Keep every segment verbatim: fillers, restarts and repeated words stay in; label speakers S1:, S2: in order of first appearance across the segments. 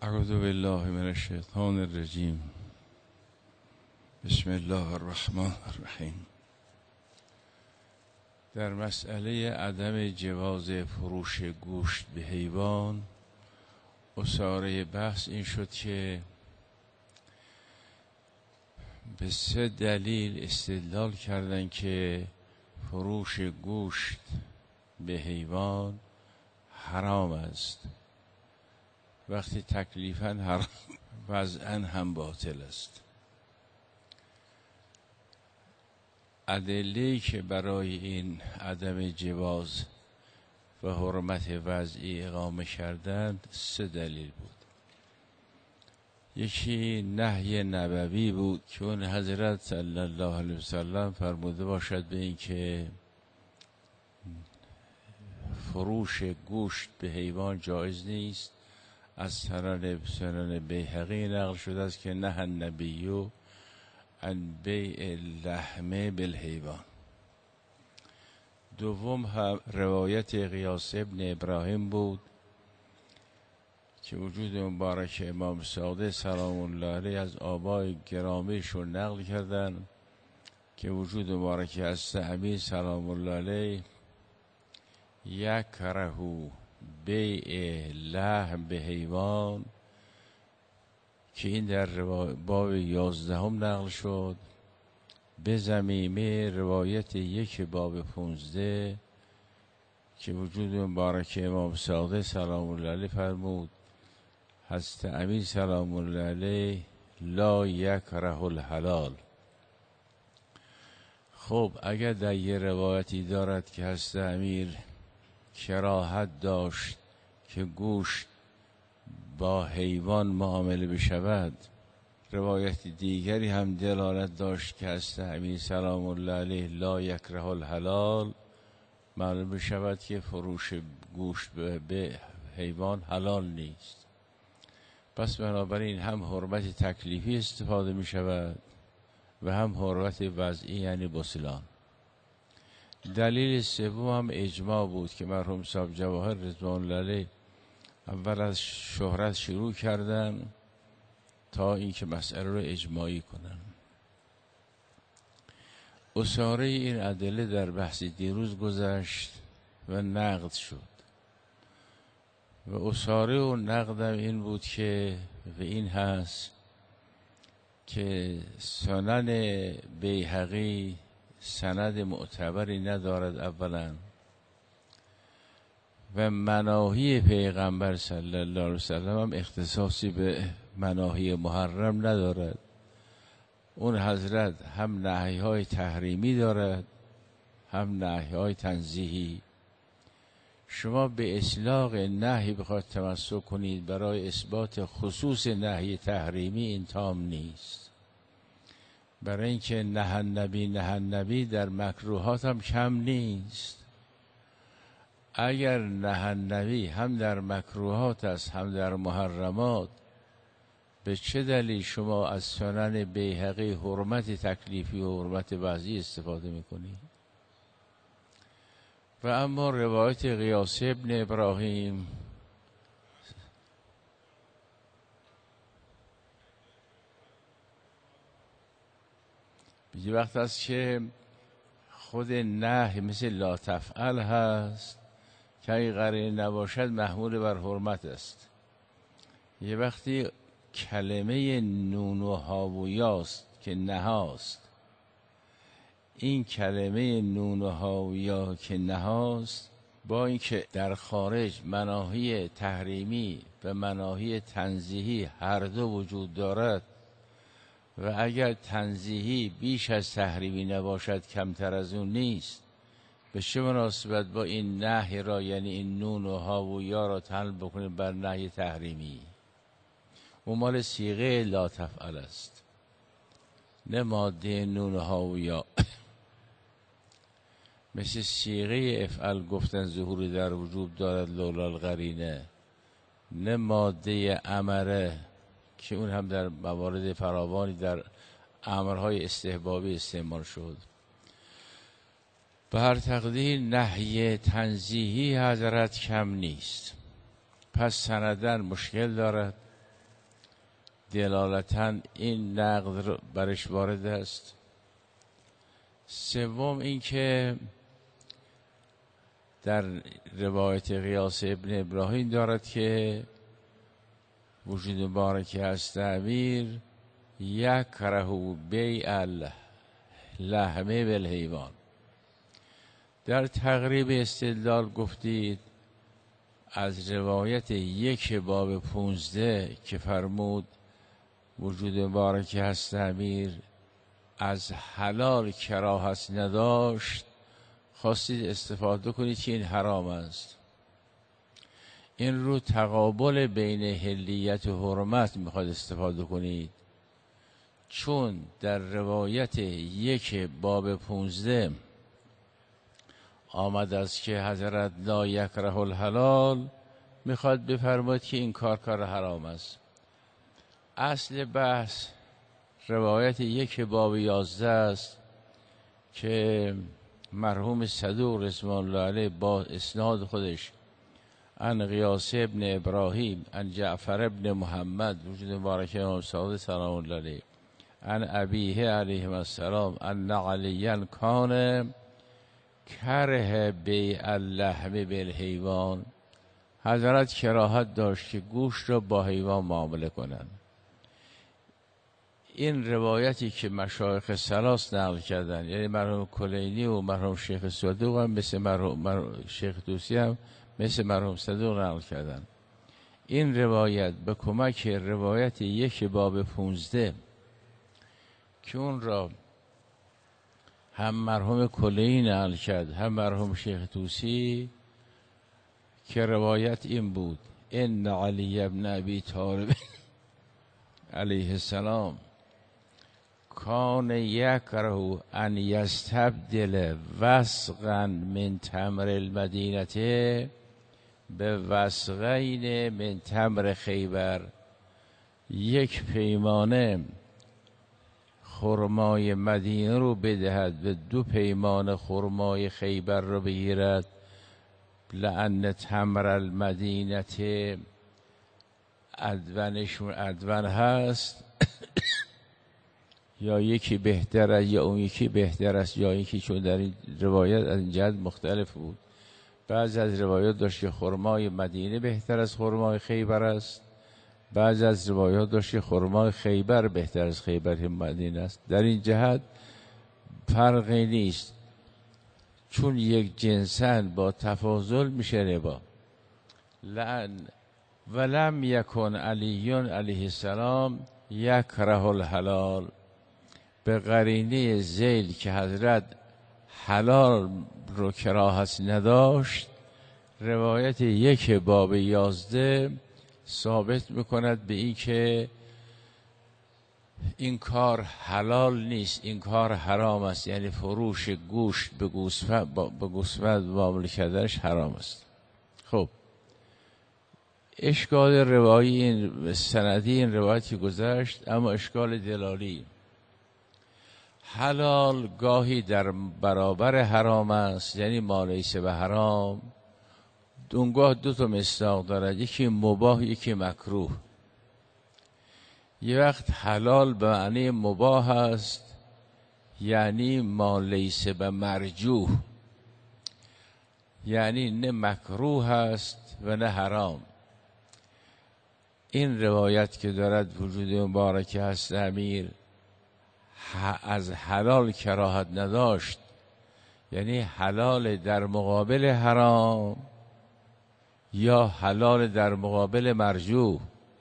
S1: اعوذ بالله من الشیطان الرجیم. بسم الله الرحمن الرحیم. در مسئله عدم جواز فروش گوشت به حیوان، اساره بحث این شد که به سه دلیل استدلال کردند که فروش گوشت به حیوان حرام است. وقتی تکلیفاً حرام، وضعاً هم باطل است. ادله‌ای که برای این عدم جواز و حرمت وضعی اقامه کردند سه دلیل بود. یکی نهی نبوی بود که اون حضرت صلی الله علیه وسلم فرموده باشد به این که فروش گوشت به حیوان جایز نیست. از سنن سنن بیهقی نقل شده است که نه النبی عن بیع لحم بالحیوان. دوم هم روایت قیاس ابن ابراهیم بود که وجود مبارک امام صادق سلام الله علیه از آبای گرامیشون نقل کردن که وجود مبارک از امیر سلام الله علیه یکره بیع لحم به حیوان، که این در باب یازدهم نقل شد، به ضمیمه روایت یک باب پونزده که وجود مبارک امام صادق سلام الله علیه فرمود حضرت امیر سلام الله علیه لا یکره الحلال. خب اگر در یه روایتی دارد که حضرت امیر کراهت داشت که گوشت با حیوان معامله بشود، روایت دیگری هم دلالت داشت که از امیر سلام الله علیه لا یکره الحلال، معلوم بشود که فروش گوشت به حیوان حلال نیست. پس بنابراین هم حرمت تکلیفی استفاده می شود و هم حرمت وضعی یعنی بسلان. دلیل سوم هم اجماع بود که مرحوم صاحب جواهر رضوان الله علیه اول از شهرت شروع کردن تا اینکه مسئله رو اجماعی کنن. اساره این ادله در بحث دیروز گذشت و نقد شد و اساره و نقدم این بود که و این هست که سنن بیهقی سند معتبری ندارد اولا، و مناهی پیغمبر صلی الله علیه وسلم هم اختصاصی به مناهی محرم ندارد. اون حضرت هم نهی های تحریمی دارد هم نهی های تنزیهی. شما به اطلاق نهی بخواید تمسک کنید برای اثبات خصوص نهی تحریمی این تام نیست، برای اینکه نه النبی نه النبی در مکروهات هم کم نیست. اگر نه النبی هم در مکروهات است هم در محرمات، به چه دلیل شما از سنن بیهقی حرمت تکلیفی و حرمت وضعی استفاده میکنید؟ و اما روایت قیاس ابن ابراهیم یه وقت است که خود نهی مثل لا تفعل هست که اگه قرینه نباشد محمول بر حرمت است. یه وقتی کلمه نون و هاویاست که نهاست. این کلمه نون و هاویا که نهاست با اینکه در خارج مناهی تحریمی و مناهی تنزیهی هر دو وجود دارد و اگر تنزیهی بیش از تحریمی نباشد کمتر از اون نیست، به چه مناسبت با این نهی را یعنی این نون و ها و یا را تحمیل بکنید بر نهی تحریمی؟ اون مال صیغه لا تفعل است نه ماده نون و ها و یا. مثل صیغه افعل گفتن ظهوری در وجوب دارد لولا القرینه، نه ماده امره که اون هم در موارد فراوانی در امرهای استحبابی استعمال شد. به هر تقدیر نهی تنزیهی حضرت کم نیست. پس سندن مشکل دارد دلالتاً این نقد برش وارد است. سوم این که در روایت قیاس ابن ابراهیم دارد که وجود مبارک از تعبیر یکره بیع اللحمه بالحیوان. در تقریب استدلال گفتید از روایت یک باب پونزده که فرمود وجود مبارک از تعبیر از حلال کراهت نداشت، خواستید استفاده کنید که این حرام است. این رو تقابل بین حلیت و حرمت میخواد استفاده کنید، چون در روایت یک باب پونزده آمد است که حضرت لا یکره الحلال، میخواد بفرماید که این کار کار حرام است. اصل بحث روایت یک باب یازده است که مرحوم صدوق رضوان الله علیه با اسناد خودش عن قیاس ابن ابراهیم عن جعفر ابن محمد وجود مبارک امام صادق سلام الله علیه عن ابیه علیه السلام ان علیاً کان کره بیع اللحم بالحیوان، حضرت کراهت داشت که گوشت را با حیوان معامله کنند. این روایتی که مشایخ ثلاث نقل کردن، یعنی مرحوم کلینی و مرحوم شیخ صدوق هم مثل مرحوم, مرحوم شیخ توسی هم مثل مرحوم صدوق نقل کردن، این روایت به کمک روایت یک باب پونزده که اون را هم مرحوم کلینی نقل کرد هم مرحوم شیخ توسی، که روایت این بود ان علی ابن ابی طالب علیه السلام کان یکره ان یستبدل وسقا من تمر المدینه به وسقین من تمر خیبر، یک پیمانه خرمای مدینه رو بدهد و دو پیمانه خرمای خیبر رو بگیرد، لأن تمر المدینه ادونشون ادون هست یا یکی بهتر است یا اون یکی بهتر است یا یکی، چون در این روایت از این جهت مختلف بود. بعضی از روایات داشت که خرمای مدینه بهتر از خرمای خیبر است، بعضی از روایات داشت که خرمای خیبر بهتر از خیبر مدینه است. در این جهت فرقی نیست، چون یک جنسن با تفاضل میشه ربا. لعن ولم یکن علیون علیه السلام یکره الحلال، به قرینه ذیل که حضرت حلال رو کراهت نداشت، روایت یک باب یازده ثابت میکند به این که این کار حلال نیست، این کار حرام است، یعنی فروش گوشت به گوسفند به گوسفند معامله کردنش حرام است. خب اشکال روایی این سندی این روایتی گذشت، اما اشکال دلالی، حلال گاهی در برابر حرام است، یعنی ما لیس به حرام، اونگاه دو تا مصداق دارد، یکی مباح یکی مکروه. یه وقت حلال به معنی مباح است، یعنی ما لیس به مرجوح، یعنی نه مکروه است و نه حرام. این روایت که دارد وجود مبارک هست امیر از حلال کراهت نداشت، یعنی حلال در مقابل حرام یا حلال در مقابل مرجوح.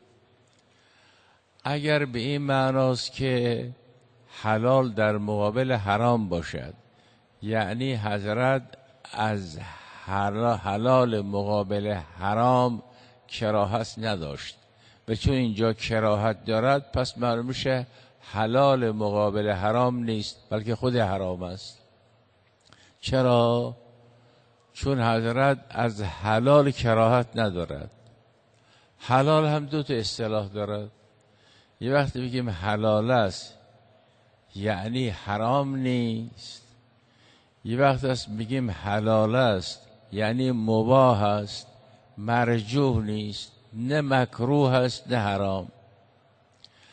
S1: اگر به این معناست که حلال در مقابل حرام باشد، یعنی حضرت از حلال مقابل حرام کراهت نداشت و چون اینجا کراهت دارد پس معلوم میشه حلال مقابل حرام نیست بلکه خود حرام است. چرا؟ چون حضرت از حلال کراهت ندارد. حلال هم دو تا اصطلاح دارد، یه وقتی بگیم حلال است یعنی حرام نیست، یه وقت است بگیم حلال است یعنی مباح است، مرجوح نیست، نه مکروه است نه حرام.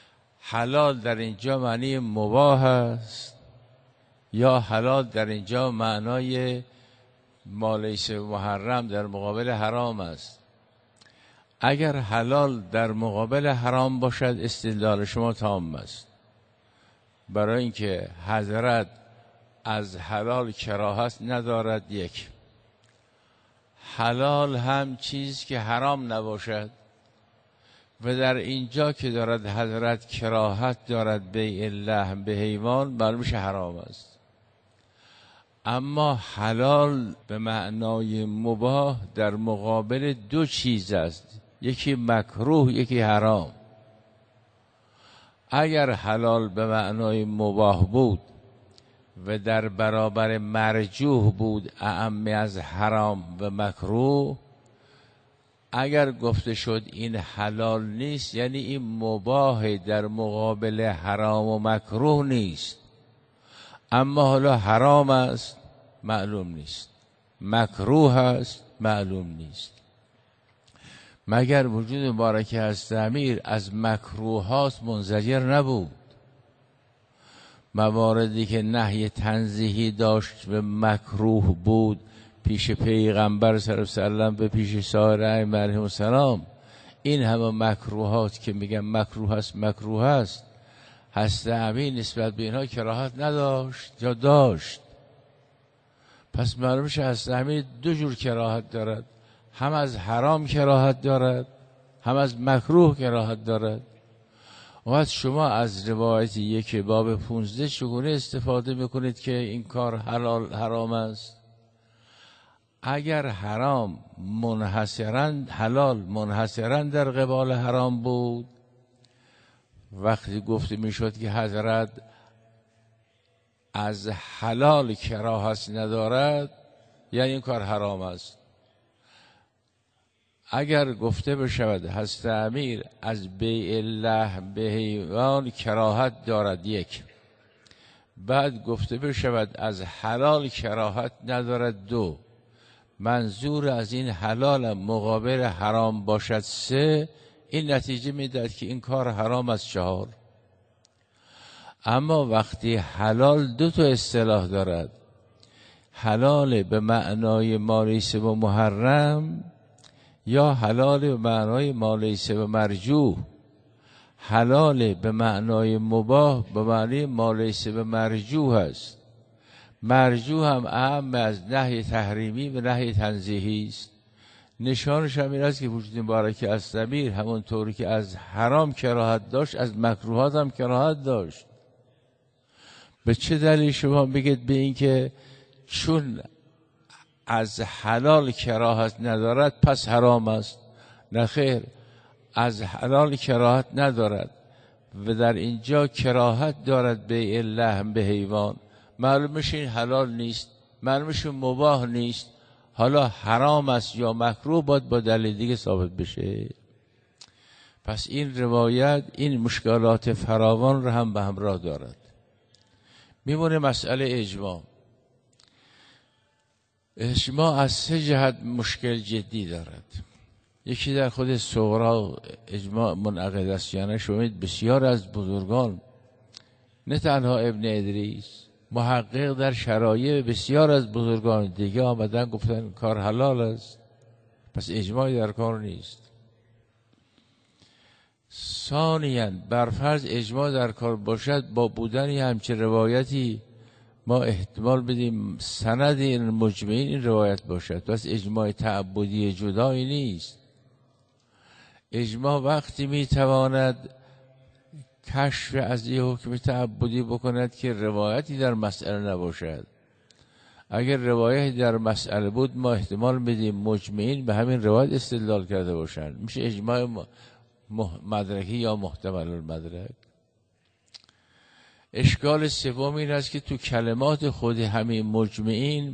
S1: حلال در اینجا معنی مباح است یا حلال در اینجا معنای ما لیس محرم در مقابل حرام است. اگر حلال در مقابل حرام باشد استدلال شما تام است، برای اینکه حضرت از حلال کراهت ندارد. یک، حلال هم چیز که حرام نباشد و در اینجا که دارد حضرت کراهت دارد بیع لحم به حیوان، معلوم میشه حرام است. اما حلال به معنای مباح در مقابل دو چیز است، یکی مکروه یکی حرام. اگر حلال به معنای مباح بود و در برابر مرجوح بود اعم از حرام و مکروه، اگر گفته شد این حلال نیست یعنی این مباح در مقابل حرام و مکروه نیست. اما حالا حرام است معلوم نیست، مکروه است معلوم نیست. مگر وجود مبارک هست امیر از مکروهات منزجر نبود؟ مواردی که نهی تنزیهی داشت و مکروه بود پیش پیغمبر صلی الله علیه و سلم و پیش سایر ائمه علیهم السلام، این همه مکروهات که میگن مکروه است مکروه است، هست امیر نسبت به اینها کراهت نداشت یا داشت؟ پس معلوم میشه هست امیر دو جور کراهت دارد، هم از حرام کراهت دارد هم از مکروه کراهت دارد. وقت شما از روایت یک باب پونزده چگونه استفاده میکنید که این کار حلال حرام است؟ اگر حرام منحصراً حلال منحصراً در قبال حرام بود، وقتی گفته میشد که حضرت از حلال کراهت ندارد یعنی این کار حرام است. اگر گفته بشود حضرت امیر از بیع لحم به حیوان کراهت دارد، یک، بعد گفته بشود از حلال کراهت ندارد، دو، منظور از این حلال مقابل حرام باشد، سه، این نتیجه میدهد که این کار حرام است، چهار. اما وقتی حلال دو تا اصطلاح دارد، حلال به معنای ما لیس و محرم یا حلال به معنای ما لیس و مرجوح، حلال به معنای مباح به معنی ما لیس و مرجوح است. مرجوح هم اهم از نهی تحریمی و نهی تنزیهی است. نشانش هم این است که وجود مبارک از امیر همون طوری که از حرام کراهت داشت از مکروهات هم کراهت داشت. به چه دلیل شما بگید به این که چون از حلال کراهت ندارد پس حرام است؟ نه خیر، از حلال کراهت ندارد و در اینجا کراهت دارد بیع لحم به حیوان، معلوم میشه این حلال نیست، معلوم میشه مباح نیست، حالا حرام است یا مکروه باید با دلیل دیگه ثابت بشه. پس این روایت این مشکلات فراوان را هم به همراه دارد. میمونه مسئله اجماع. اجماع از سه جهت مشکل جدی دارد. یکی در خود صغرا اجماع منعقد است، یعنی شمید بسیار از بزرگان، نه تنها ابن ادریس، محقق در شرایع بسیار از بزرگان دیگه آمدن گفتن کار حلال است، پس اجماعی در کار نیست. ثانیاً برفرض اجماع در کار باشد، با بودن همچه روایتی ما احتمال بدیم سند این مجمعین این روایت باشد، پس اجماع تعبدی جدایی نیست. اجماع وقتی میتواند کشف از یه حکم تعبدی بکند که روایتی در مسئله نباشد. اگر روایتی در مسئله بود ما احتمال بدیم مجمعین به همین روایت استدلال کرده باشند، میشه اجماع مدرکی یا محتمل المدرک. اشکال سوم این است که تو کلمات خود همین مجمعین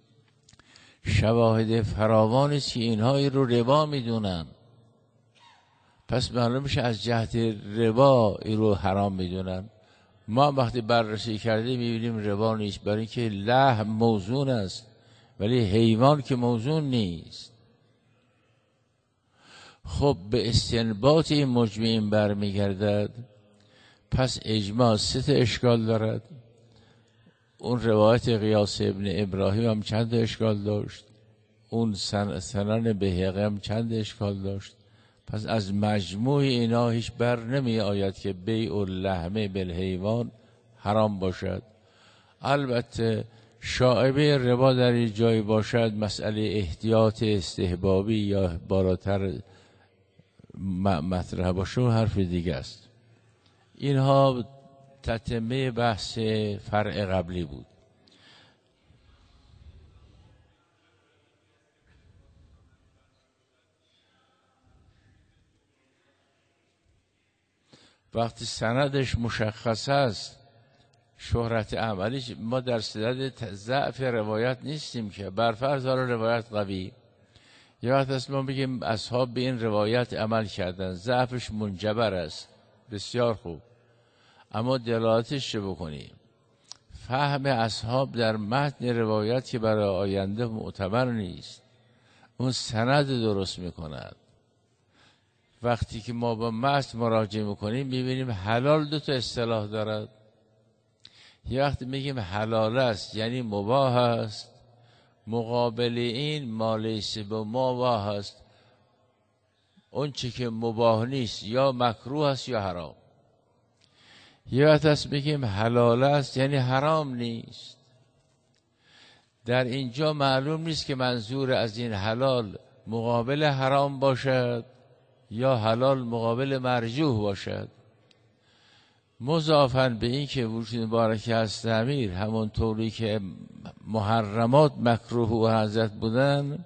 S1: شواهد فراوان است که اینها رو ربا میدونن، پس معلوم میشه از جهت ربا این رو حرام میدونن. ما وقتی بررسی کردیم میبینیم ربا نیست، برای اینکه لحم موزون است ولی حیوان که موزون نیست. خب به استنباط این مجمعین برمیگردد پس اجماع سه تا اشکال دارد. اون روایت قیاس ابن ابراهیم هم چند اشکال داشت، اون سن سنن بهقی هم چند اشکال داشت. پس از مجموع اینا هیچ بر نمی آید که بیع اللحم بالحیوان حرام باشد. البته شایبه ربا در این جای باشد، مسئله احتیاط استحبابی یا بالاتر مطرح باشه و حرف دیگه است. اینها تتمه بحث فرع قبلی بود. وقتی سندش مشخص است، شهرت عملی، ما در صدد ضعف روایت نیستیم که برفرض حالا روایت قوی، یا وقت است ما بگیم اصحاب به این روایت عمل کردن، ضعفش منجبر است، بسیار خوب، اما دلالتش چه بکنیم؟ فهم اصحاب در متن روایت که برای آینده معتبر نیست، اون سند درست میکند. وقتی که ما با متن مراجعه میکنیم میبینیم حلال دو تا اصطلاح دارد. یه وقتی میگیم حلال است یعنی مباح است، مقابل این ما لیس بمباح است، اون چی که مباح نیست یا مکروه است یا حرام. یه وقت است بگیم حلال است یعنی حرام نیست. در اینجا معلوم نیست که منظور از این حلال مقابل حرام باشد یا حلال مقابل مرجوح باشد. مضافاً به این که وجود مبارک هست امیر همون طوری که محرمات مکروه و حضرت بودن،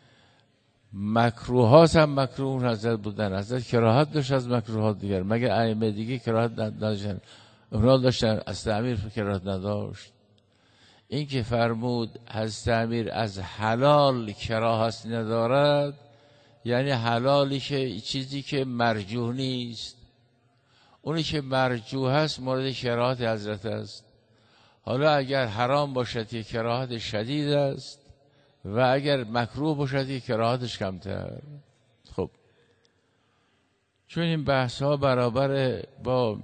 S1: مکروهات هم مکروه و حضرت بودن. حضرت کراهت داشت از مکروهات دیگر، مگر ائمه دیگه کراهت نداشتن؟ اونا داشتن، از امیر کراهت نداشت. این که فرمود حضرت امیر از حلال کراهت ندارد، یعنی حلالی که چیزی که مرجوح نیست، اونی که مرجوح است مورد کراهت حضرت است. حالا اگر حرام باشد که کراهت شدید است و اگر مکروه باشد که کراهتش کمتر. خب چون این بحث ها برابر با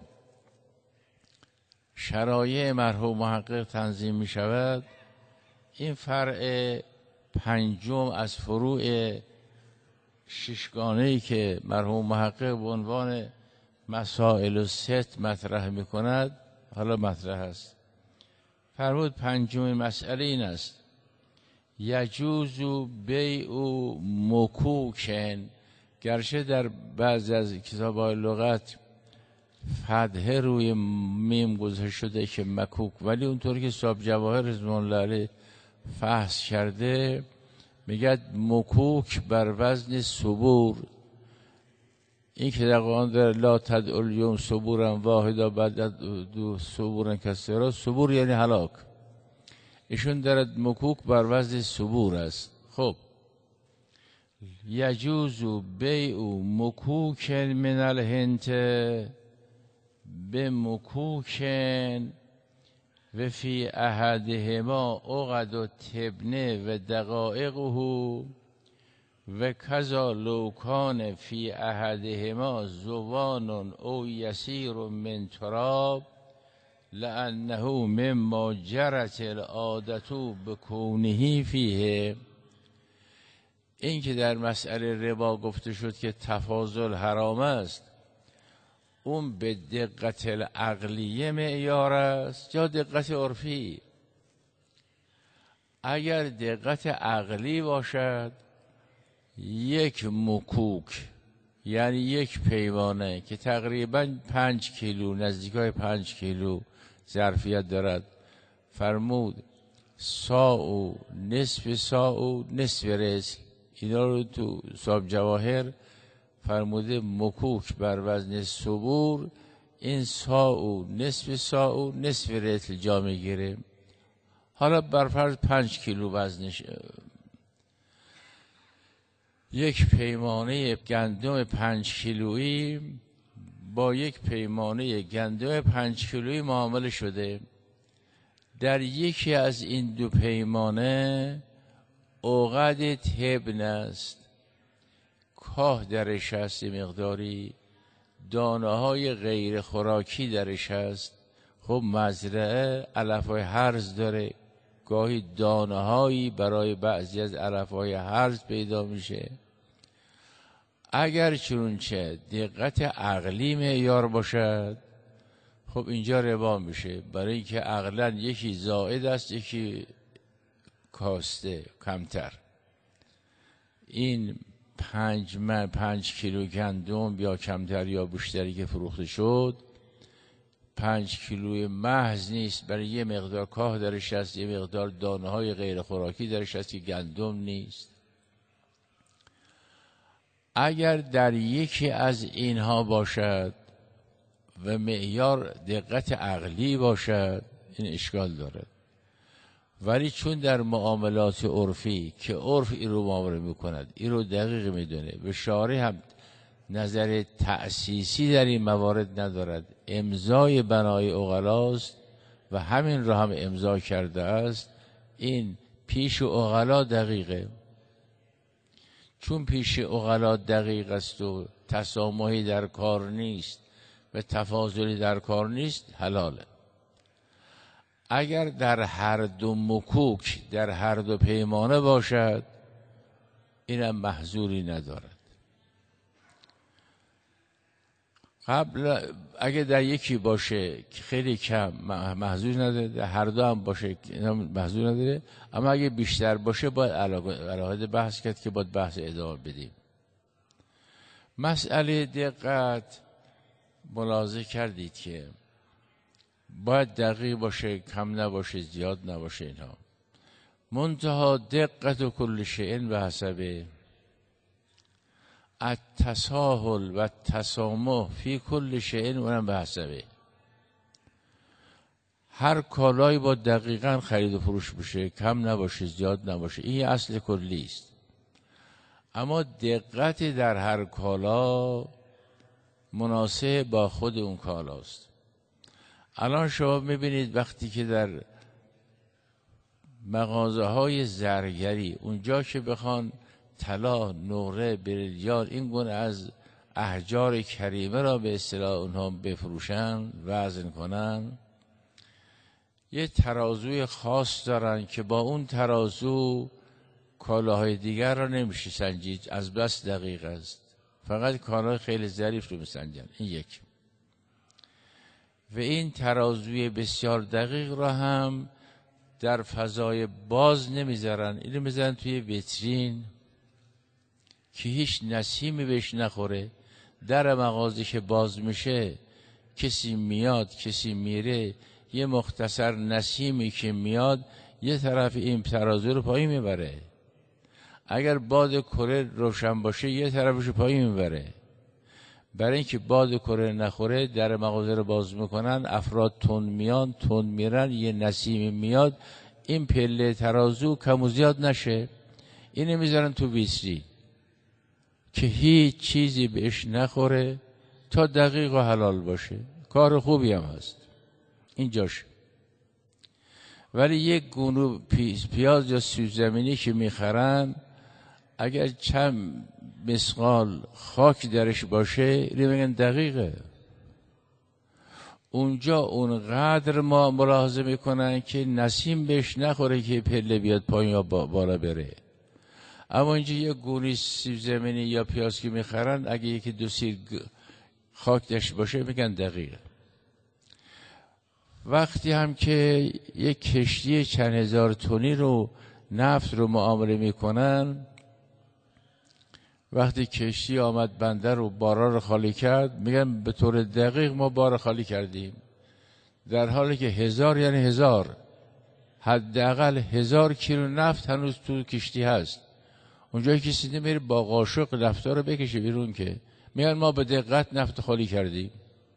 S1: شرایع مرحوم محقق تنظیم می شود، این فرع پنجم از فروع ششگانه‌ای که مرحوم محقق به عنوان مسائل و ست مطرح می کند حالا مطرح است. فرمود پنجمین مسئله این است: یجوز بیع مکوکن. گرچه در بعضی از کتاب‌های لغت فتحه روی میم گذاشته شده که مکوک، ولی اونطوری که صاحب جواهر رضوان الله علیه فحص کرده میگه مکوک بر وزن صبور. این که در قرآن در لا تدعوا الیوم صبورا واحدا بعد دو صبورا کثیرا، صبور یعنی هلاک، ایشون دارد مکوک بر وزن صبور است. خب یجوز بیع مکوک من الهنت به مکوکن و فی احدهما عقد و تبنه و دقائقه و کذا لوکان فی احدهما زوان او یسیر من تراب لانه مما جرت العادت بکونه فیه. این که در مسئله ربا گفته شد که تفاضل حرام است، اون به دقت العقلیه معیار است یا دقت عرفی؟ اگر دقت عقلی باشد، یک مکوک یعنی یک پیمانه که تقریبا پنج کیلو نزدیکای پنج کیلو ظرفیت دارد، فرمود ساعو نصف ساعو نصف رزق. اینا رو تو صاحب جواهر فرموده مکوک بر وزن صبور، این ساعو نصف ساعو نصف رتل جا میگیره. حالا برفرض پنج کیلو وزنش، یک پیمانه گندم پنج کیلویی با یک پیمانه گندم پنج کیلویی معامله شده. در یکی از این دو پیمانه عقد تبن است، کاه درش هست مقداری، دانه های غیر خوراکی درش هست، خب مزرعه علف های هرز داره، گاهی دانه هایی برای بعضی از علف های هرز پیدا میشه. اگر چنانچه دقت عقلی معیار باشد، خب اینجا ربا میشه، برای اینکه عقلا یکی زائد است یکی کاسته کمتر. این پنج من پنج کیلو گندم یا کمتر یا بیشتری که فروخته شد، پنج کیلوی محض نیست، برای یه مقدار کاه درش هست، یه مقدار دانه های غیر خوراکی درش هست که گندم نیست. اگر در یکی از اینها باشد و معیار دقت عقلی باشد، این اشکال دارد. ولی چون در معاملات عرفی که عرف این رو معامله میکند، این رو دقیق میدونه، به شارع هم نظر تأسیسی در این موارد ندارد، امضای بنای عقلاست و همین را هم امضا کرده است، این پیش عقلا دقیقه. چون پیش عقلا دقیق است و تسامحی در کار نیست و تفاضلی در کار نیست، حلاله. اگر در هر دو مکوک، در هر دو پیمانه باشد، اینم محظوری ندارد. قبل اگه در یکی باشه که خیلی کم محظور نداره، در هر دو هم باشه محظور نداره، اما اگه بیشتر باشه باید علاقه بحث کرد که باید بحث ادامه بدیم. مسئله دقت ملاحظه کردید که باید دقیق باشه، کم نباشه، زیاد نباشه. اینها منتها دقت و کل شیء به حسبه التساهل و التسامح فی کل شیء اونم به حسبه. هر کالایی با دقیقاً خرید و فروش بشه، کم نباشه، زیاد نباشه، این اصل کلی است. اما دقت در هر کالا مناسب با خود اون کالاست. الان شما میبینید وقتی که در مغازه های زرگری، اونجا که بخوان طلا، نقره، بریلیان، این گونه از احجار کریمه را به اصطلاح اونها بفروشن، وزن کنن، یه ترازوی خاص دارن که با اون ترازو کالاهای دیگر را نمیشه سنجید، از بس دقیق است، فقط کالاهای خیلی ظریف رو میسنجن. این یک. و این ترازوی بسیار دقیق را هم در فضای باز نمیذارن، اینو میذارن توی ویترین که هیچ نسیمی بهش نخوره. در مغازه که باز میشه، کسی میاد کسی میره، یه مختصر نسیمی که میاد یه طرف این ترازو رو پایین میبره. اگر باد کره روشن باشه یه طرفش پایین میبره. برای اینکه باد کره نخوره در مغازه رو باز میکنن، افراد تون میان تون میرن، یه نسیمی میاد، این پله ترازو کم و زیاد نشه، اینو میذارن تو ویترین که هیچ چیزی بهش نخوره تا دقیق و حلال باشه. کار خوبی هم هست اینجاش. ولی یک گونو پیاز یا سیب زمینی که میخرن، اگر چند مسقال خاک درش باشه، اینو میگن دقیقه. اونجا اونقدر ما ملاحظه میکنن که نسیم بهش نخوره که پله بیاد پایین یا بالا بره. اما اینجا یک گونی سیب زمینی یا پیاز که میخرن، اگه یکی دو سیر خاک درش باشه میگن دقیقه. وقتی هم که یک کشتی چند هزار تونی رو نفت رو معامله میکنن، وقتی کشتی آمد بندر و بارا رو خالی کرد، میگن به طور دقیق ما بار خالی کردیم، در حالی که هزار یعنی هزار، حداقل هزار کیلو نفت هنوز تو کشتی هست. اونجایی که کسی نمیره با قاشق نفتا رو بکشه بیرون، که میگن ما به دقت نفت خالی کردیم،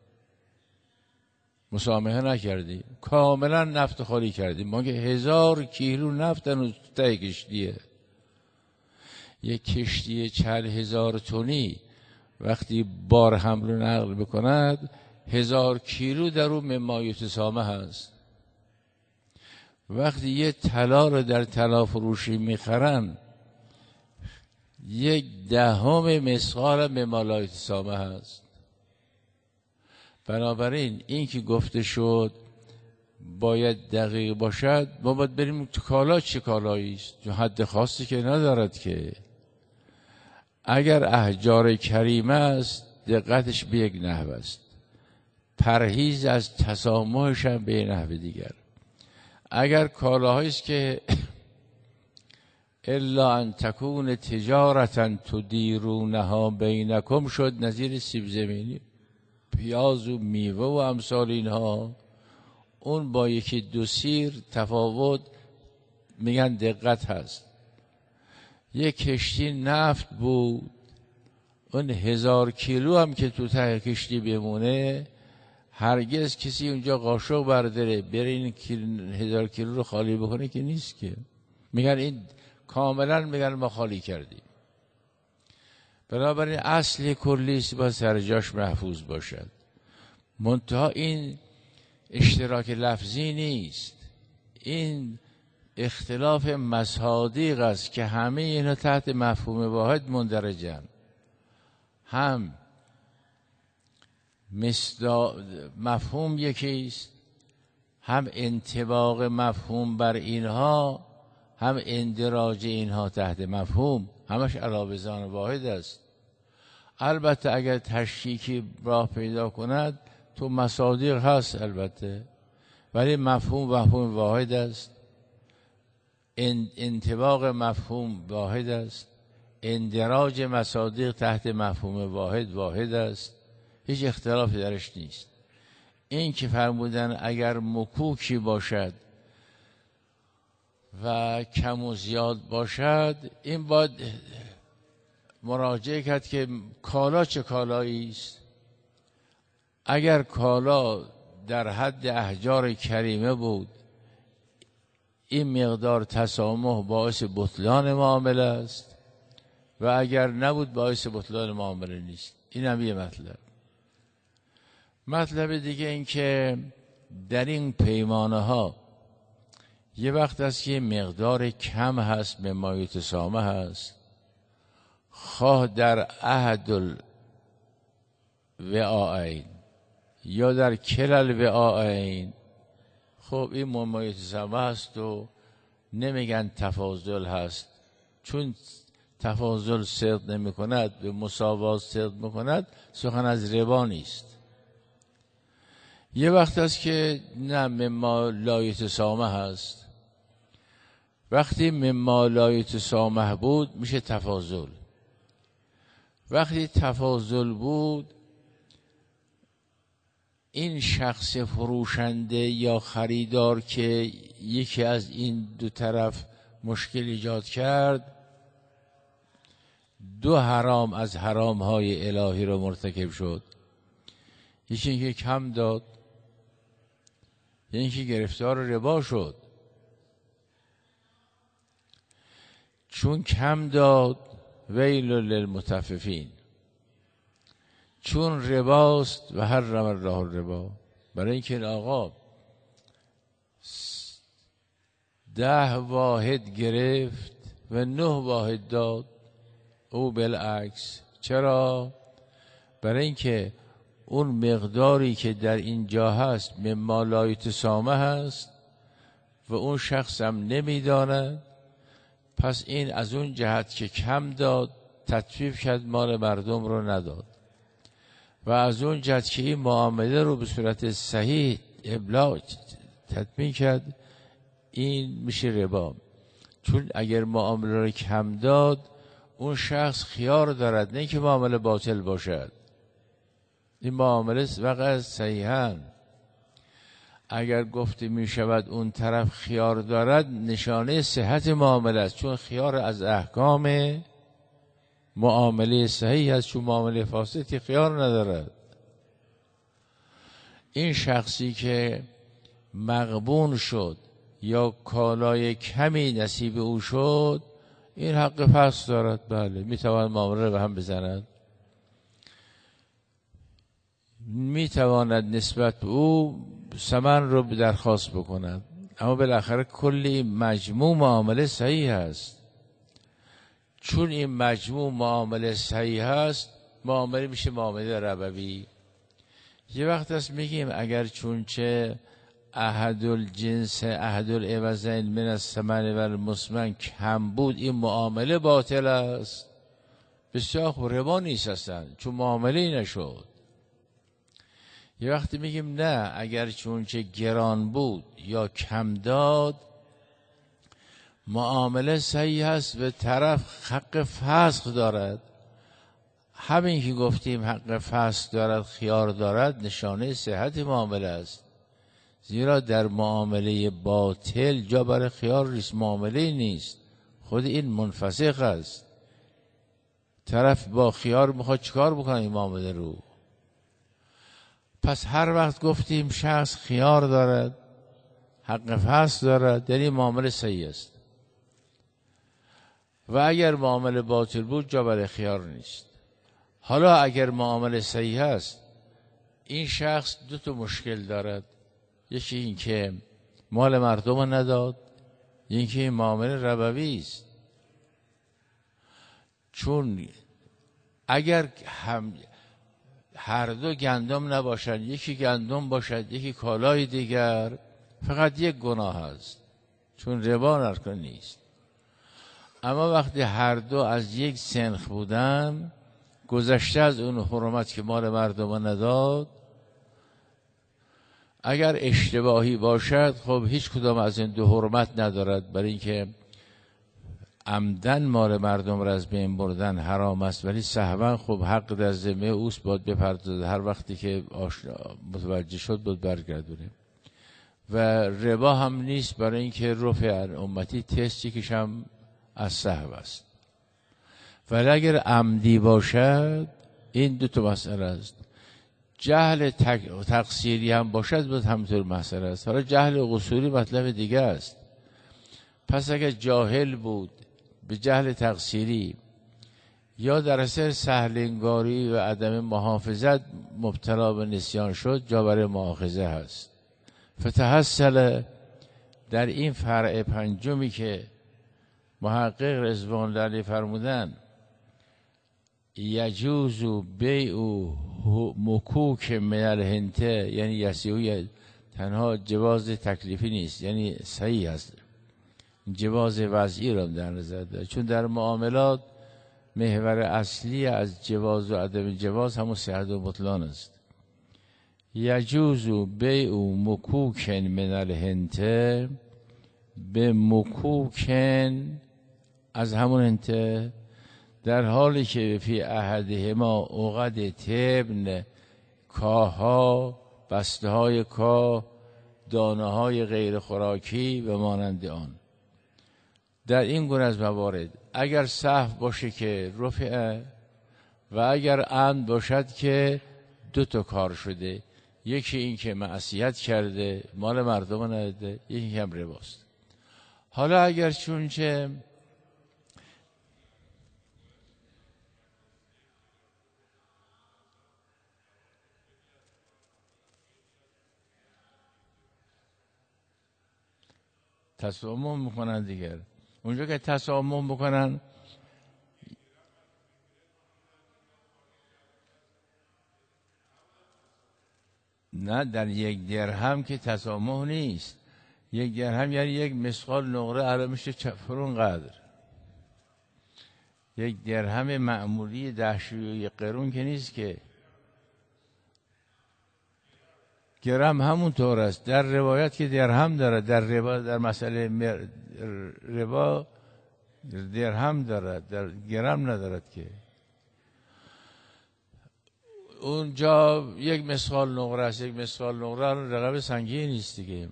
S1: مسامحه نکردیم، کاملا نفت خالی کردیم. ما که هزار کیلو نفت هنوز ته کشتیه. یک کشتی چند هزار تونی وقتی بار حمل و نقل بکند، هزار کیلو در اون ممایت سامه هست. وقتی یه طلا رو در طلا فروشی میخرن، یک دهم مسقال ممالایت سامه هست. بنابراین این که گفته شد باید دقیق باشد، ما باید بریم تو کالا چه کالایی است، چون حد خاصی که ندارد که. اگر احجار کریمه است دقتش به یک نحو است، پرهیز از تسامحش هم به نحو دیگر. اگر کالاهایی است که الا ان تکون تجارتا تدیرونها بینکم شد، نظیر سیب زمینی، پیاز و میوه و امثال اینها، اون با یکی دو سیر تفاوت میگن دقت هست. یک کشتی نفت بود، اون هزار کیلو هم که تو ته کشتی بمونه هرگز کسی اونجا قاشق برداره بره این هزار کیلو رو خالی بکنه که نیست که. میگن این کاملا میگن ما خالی کردیم. بنابراین اصل کلیست با سر جاش محفوظ باشد. منتها این اشتراک لفظی نیست، این اختلاف مصادیق است که همه اینا تحت مفهوم واحد مندرجن. هم مفهوم یکیست، هم انطباق مفهوم بر اینها، هم اندراج اینها تحت مفهوم، همش علاوه زان واحد است. البته اگر تشکیکی راه پیدا کند تو مصادیق هست البته، ولی مفهوم مفهوم واحد است، انطباق مفهوم واحد است، اندراج مصادیق تحت مفهوم واحد واحد است، هیچ اختلافی درش نیست. این که فرمودن اگر مکوکی باشد و کم و زیاد باشد، این باید مراجعه کرد که کالا چه کالایی است. اگر کالا در حد احجار کریمه بود، این مقدار تسامح باعث بطلان معامله است و اگر نبود باعث بطلان معامله نیست. این هم یه مطلب. مطلب دیگه این که در این پیمانه ها یه وقت است که مقدار کم هست به ما یتسامح هست، خواه در عهد الوعاءین یا در کلل وعاءین. خب این ممایت سمه هست و نمیگن تفاضل هست، چون تفاضل صدق نمی کند به مساوات صدق می کند، سخن از ربا نیست. یه وقت هست که نه مما لا یتسامح هست، وقتی مما لا یتسامح بود میشه تفاضل. وقتی تفاضل بود این شخص فروشنده یا خریدار که یکی از این دو طرف مشکل ایجاد کرد، دو حرام از حرام های الهی رو مرتکب شد. یکی اینکه کم داد، یعنی اینکه گرفتار ربا شد. چون کم داد ویل للمطففین، چون رباست و حرم الله الربا. برای اینکه آقا ده واحد گرفت و نه واحد داد، او بالعکس. چرا؟ برای اینکه اون مقداری که در اینجا هست مما لا یتسامح هست و اون شخص هم نمیداند، پس این از اون جهت که کم داد تطفیف کرد، مال مردم رو نداد، و از اون جهت که این معامله رو به صورت صحیح ابلاغ تطمیع کرد، این میشه ربا. چون اگر معامله رو کم داد اون شخص خیار دارد، نه که معامله باطل باشد. این معامله واقعا صحیحاً اگر گفته می شود اون طرف خیار دارد، نشانه صحت معامله است، چون خیار از احکام معامله صحیح است، چون معامله فاسد خیار ندارد. این شخصی که مغبون شد یا کالای کمی نصیب او شد، این حق پس دارد. بله، می تواند معامله رو به هم بزند، می تواند نسبت به او ثمن رو درخواست بکند، اما بالاخره کلی مجموع معامله صحیح است. چون این مجموع معامله صحیح است، معامله میشه معامله ربوی. یه وقت است میگیم اگر چونچه احد الجنس احد العوضین من الثمن و المسمن کم بود این معامله باطل است. بسیار خوب، ربا نیست اصلا چون معامله نشد. یه وقتی میگیم نه اگر چونچه گران بود یا کم داد معامله صحیح هست و طرف حق فسخ دارد. همین که گفتیم حق فسخ دارد خیار دارد نشانه صحت معامله است، زیرا در معامله باطل جا برای خیار نیست، معامله نیست، خود این منفسخ است. طرف با خیار میخواد چیکار بکنه این معامله رو. پس هر وقت گفتیم شخص خیار دارد حق فسخ دارد یعنی معامله صحیح است، و اگر معامله باطل بود جا برای خیار نیست. حالا اگر معامله صحیح است این شخص دو تا مشکل دارد، یکی این که مال مردم نداد، یکی این معامله ربوی است. چون اگر هم هر دو گندم نباشد، یکی گندم باشد یکی کالای دیگر، فقط یک گناه است چون ربا نرکن نیست. اما وقتی هر دو از یک سنخ بودن گذشته از اون حرمت که مال مردم نداد، اگر اشتباهی باشد خب هیچ کدام از این دو حرمت ندارد، برای اینکه عمدن مال مردم را از بین بردن حرام است، ولی سهوا خب حق در ذمه اوست باید بپردازد، هر وقتی که متوجه شد باید برگردونه. و ربا هم نیست برای اینکه رفع عن امتی تستی که هم از سهو است. ولی اگر عمدی باشد این دو تا مسئله است. جهل تق... تقصیری هم باشد باید همینطور مسئله است. حالا جهل قصوری مطلب دیگه است. پس اگر جاهل بود به جهل تقصیری یا در اثر سهلنگاری و عدم محافظت مبتلا به نسیان شد جا برای مؤاخذه هست. فتحصل در این فرع پنجمی که محقق رضوان الله علیه فرمودن یجوز بیع مکوک من الهنته، یعنی یسیوی تنها جواز تکلیفی نیست، یعنی صحیح است، جواز وضعی را در نظر داره، چون در معاملات محور اصلی از جواز و عدم جواز همون صحت و بطلان است. یجوز بیع مکوکن من الهنته به مکوکن از همون هنته، در حالی که فی احدهما عقد تبن، کاها، بسته های کاه، دانه های غیر خوراکی و مانند آن. در این گونه از موارد اگر سهو باشه که رفعه و اگر عمد باشد که دو تا کار شده، یکی این که معصیت کرده مال مردم نداده، یکی هم رباست. حالا اگر چونچه تسامح میکنن دیگر، اونجا که تسامح میکنن نه در یک درهم که تسامح نیست. یک درهم یعنی یک مثقال نقره الان میشه چفرون قدر. یک درهم معمولی دهشویی قرون که نیست که. گرم همون طور است. در روایت که درهم داره، در ربا در مسئله ربا درهم داره، در گرم ندارد که. اونجا یک مثقال نقره است، یک مثقال نقره رقم سنگینی نیست دیگه.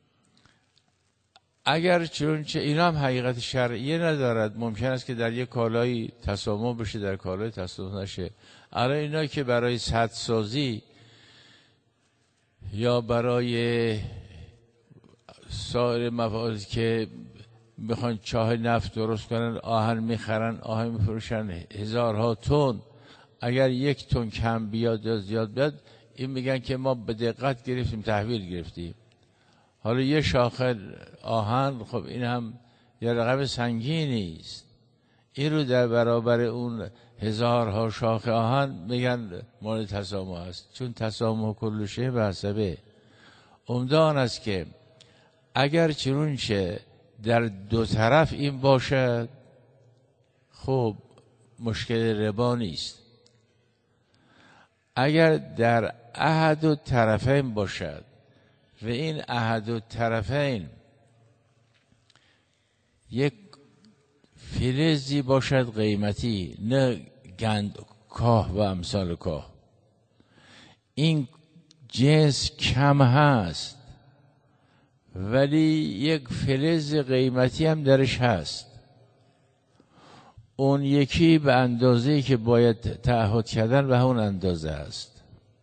S1: اگر چونچه اینا هم حقیقت شرعی ندارد، ممکن است که در یک کالایی تسامح بشه در کالای تسامح نشه. الان اینا که برای سد سازی یا برای سایر موارد که میخوان چاه نفت درست کنن، آهن میخرن، آهن میفروشن هزارها تن، اگر یک تن کم بیاد یا زیاد بیاد این میگن که ما به دقت گرفتیم تحویل گرفتیم. حالا یه شاخه آهن خب این هم یه رقم سنگینی است. این رو در برابر اون هزارها شاخه آهن میگن مورد تسامح است، چون تسامح کل شیء به حسبه. عمده آن است که اگر چنونچه در دو طرف این باشد، خب مشکل ربا نیست. اگر در احد و طرفین باشد و این احد و طرفین یک فلزی باشد قیمتی، نه گند کاه و امثال کاه، این جنس کم هست ولی یک فلز قیمتی هم درش هست، اون یکی به اندازه‌ای که باید تعهد کردن به اون اندازه است.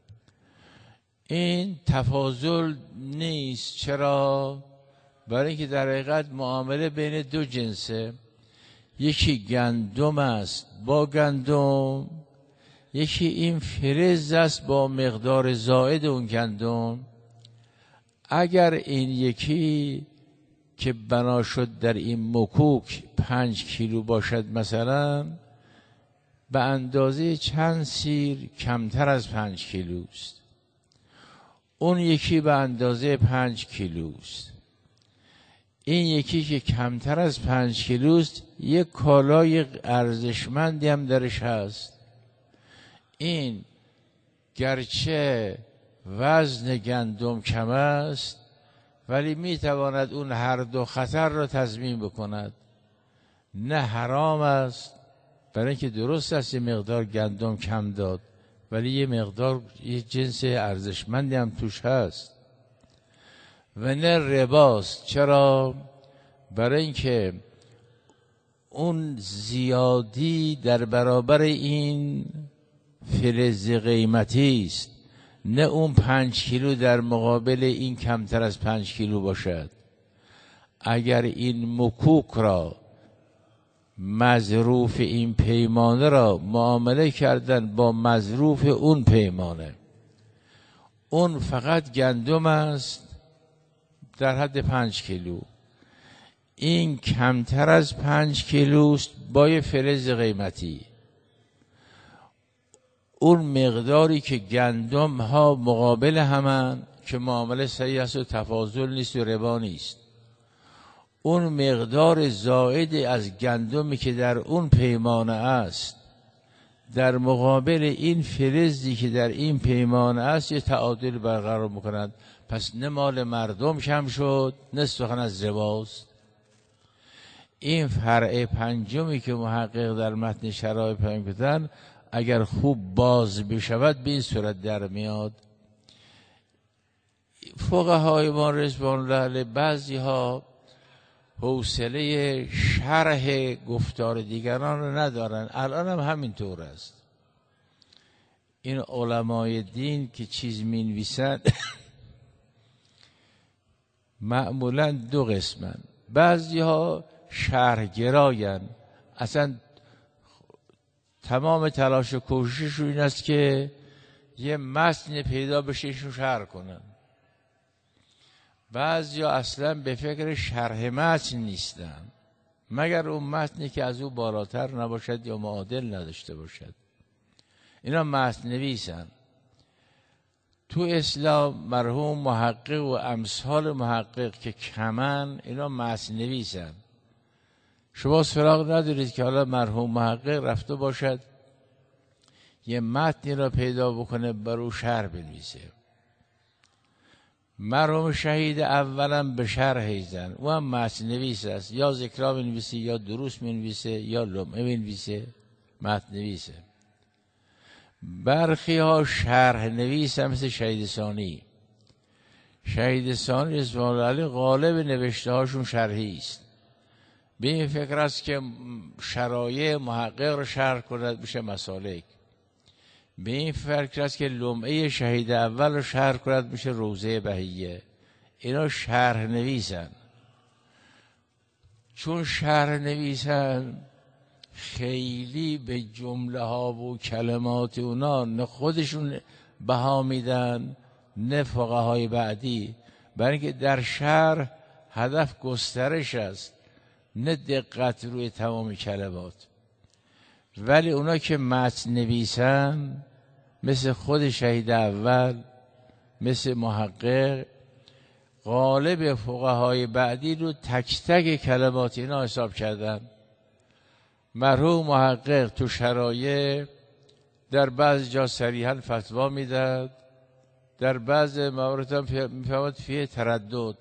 S1: این تفاضل نیست. چرا؟ برای اینکه در حقیقت معامله بین دو جنسه، یکی گندم است با گندم، یکی این فلز است با مقدار زائد اون گندم. اگر این یکی که بنا شد در این مکوک پنج کیلو باشد مثلا، به اندازه چند سیر کمتر از پنج کیلوست، اون یکی به اندازه پنج کیلوست، این یکی که کمتر از پنج کیلوست یک کالای ارزشمندی هم درش هست. این گرچه وزن گندم کم است ولی میتواند اون هر دو خطر را تضمین بکند. نه حرام است، برای اینکه درست است یه مقدار گندم کم داد ولی یه مقدار یه جنس ارزشمندی هم توش هست. و نه رباست. چرا؟ برای اینکه اون زیادی در برابر این فلز قیمتی است، نه اون پنج کیلو در مقابل این کمتر از پنج کیلو باشد. اگر این مکوک را مظروف این پیمانه را معامله کردن با مظروف اون پیمانه، اون فقط گندم است در حد پنج کیلو، این کمتر از پنج کیلوست با یه فلز قیمتی، اون مقداری که گندم ها مقابل همن که معامله صحیح است و تفاضل نیست و ربا نیست، اون مقدار زائد از گندمی که در اون پیمانه است در مقابل این فلزی که در این پیمانه است یه تعادل برقرار میکنند. پس نه مال مردم کم شد نه سخن از رباست. این فرع پنجمی که محقق در متن شرایع پیام کردن اگر خوب باز بشود به این صورت در میاد. فقهای ما رضوان الله علیهم بعضی ها حوصله شرح گفتار دیگران رو ندارن، الان هم همینطور است. این علمای دین که چیز می نویسن معمولا دو قسمن. بعضی ها شرحگراین، اصلا تمام تلاش و کوشششون این است که یه متن پیدا بشه ایشون شرح کنن. بعضی ها اصلا به فکر شرح متن نیستن مگر اون متنی که از او بالاتر نباشد یا معادل نداشته باشد. اینا متن نویسن. تو اسلام مرحوم محقق و امثال محقق که کمن اینا متن نویسن. شما سراغ ندارید که حالا مرحوم محقق رفته باشد یه متنی را پیدا بکنه برو شرح بنویسه. مرحوم شهید اولا به شرح زن او هم متن نویس است، یا ذکرا بنویسه یا دروس بنویسه یا لمعه بنویسه، متن نویسه. برخی ها شرح نویس هم مثل شهید ثانی. شهید ثانی رضوان الله علیه غالب نوشته هاشون شرحی است. به این فکر است که شرایع محقق رو شرح کند بشه مسالک. به این فکر است که لمعه شهید اول رو شرح کند بشه روضه بهیه. اینا شرح نویسن. چون شرح نویسن خیلی به جمله ها و کلمات اونا نه خودشون بها میدن نه فقهای بعدی، برای اینکه در شرح هدف گسترش است نه دقت روی تمام کلمات. ولی اونا که متن نویسن مثل خود شهید اول، مثل محقق، غالب فقهای بعدی رو تک تک کلمات اینا حساب کردن. مرحوم محقق تو شرایع در بعض جا صریحاً فتوا میداد، در بعض موارد هم میفهمد فیه تردد.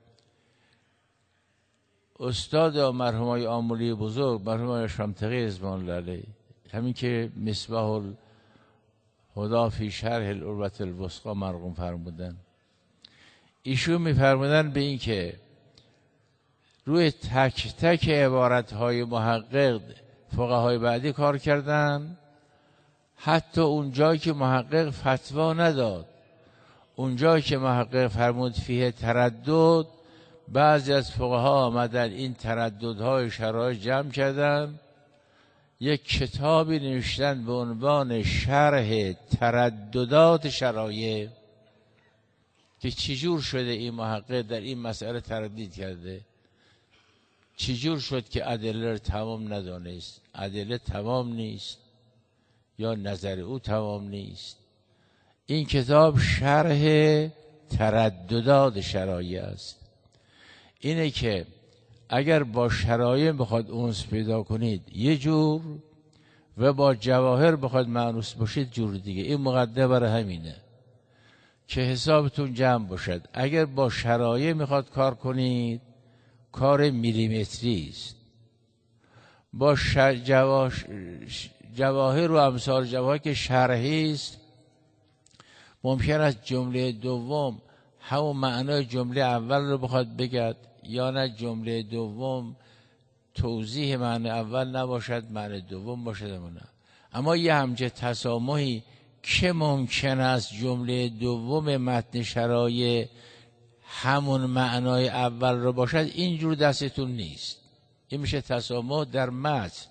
S1: استاد مرحومای آمولی بزرگ، مرحوم شامتقی رضوان الله علیه، همین که مصباح الهدی فی شرح العروة الوثقی مرقوم فرمودن، ایشون میفرمودن به این که روی تک تک عبارتهای محقق فقهای بعدی کار کردن، حتی اون جایی که محقق فتوا نداد، اون جایی که محقق فرمود فیه تردد، بعضی از فقها آمدن این ترددهای شرایع جمع کردن، یک کتابی نوشتن به عنوان شرح ترددات شرایع که چجور شده این محقق در این مسئله تردید کرده، چجور شد که ادله رو تمام ندانست، ادله تمام نیست یا نظر او تمام نیست. این کتاب شرح ترددات شرایع است. اینه که اگر با شرایع بخواد اونس پیدا کنید یه جور و با جواهر بخواد مانوس باشید جور دیگه. این مقدمه برای همینه که حسابتون جمع باشد. اگر با شرایع میخواد کار کنید کار میلیمتری است. با جواش... جواهر و امثال جواهر که شرحی است، ممکن است جمله دوم همون معنای جمله اول رو بخواد بگد، یا نه جمله دوم توضیح معنی اول نباشد، معنی دوم باشد. نه. اما یه همچه تسامحی که ممکن است جمله دوم متن شرایع همون معنای اول رو باشد، اینجور دستتون نیست. این میشه تسامح در متن.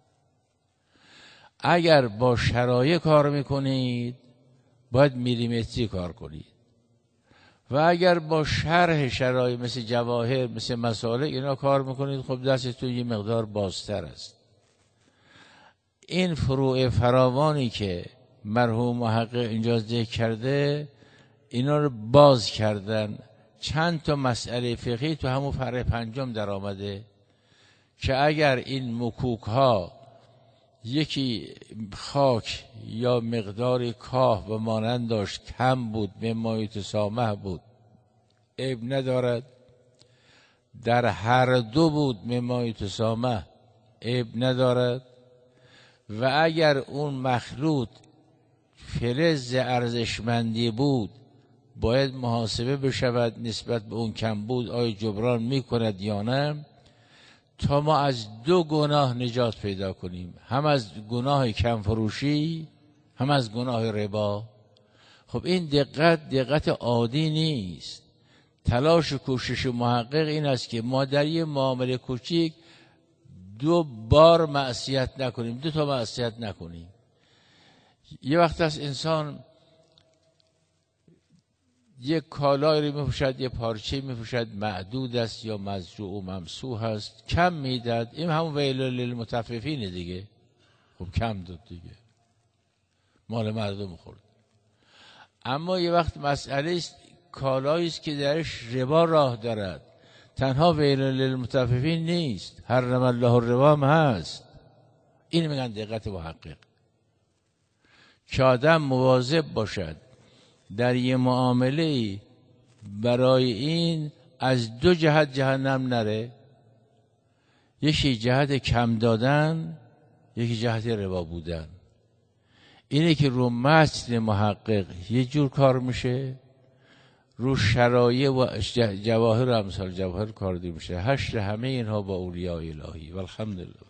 S1: اگر با شرایع کار میکنید باید میلیمتری کار کنید، و اگر با شرح شرایع مثل جواهر مثل مسالک اینا کار میکنید خب دستتون یه مقدار بازتر است. این فروع فراوانی که مرحوم محقق اینجا ذکر کرده اینا رو باز کردن. چند تا مسئله فقهی تو همون فرع پنجم در آمده که اگر این مکوک ها یکی خاک یا مقدار کاه و مانند داشت کم بود، مما یتسامح بود، عیب ندارد. در هر دو بود مما یتسامح، عیب ندارد. و اگر اون مخلوط فلز ارزشمندی بود باید محاسبه بشود نسبت به اون کم بود، آیا جبران میکند یا نه، تا ما از دو گناه نجات پیدا کنیم، هم از گناه کم فروشی هم از گناه ربا. خب این دقت دقت عادی نیست. تلاش و کوشش محقق این است که ما در یه معامله کوچیک دو بار معصیت نکنیم، دو تا معصیت نکنیم. یه وقت از انسان یک کالایی رو میپوشد، یه پارچه میپوشد، معدود است یا مزروع و ممسوح است، کم میداد، این همون ویل للمطففین دیگه. خب کم داد دیگه، مال مردم خورد. اما یه وقت مسئله است کالایی است که درش ربا راه دارد، تنها ویل للمطففین نیست، حرم الله الربا هم هست. این میگن دقت محقق که آدم مواظب باشد در یه معامله برای این از دو جهت جهنم نره، یکی جهت کم دادن، یکی جهت ربا بودن. اینه که رو متن محقق یه جور کار میشه، رو شرایع و جواهر و امثال جواهر کار دی میشه. حشر همه اینها با اولیاء الهی. والحمدلله.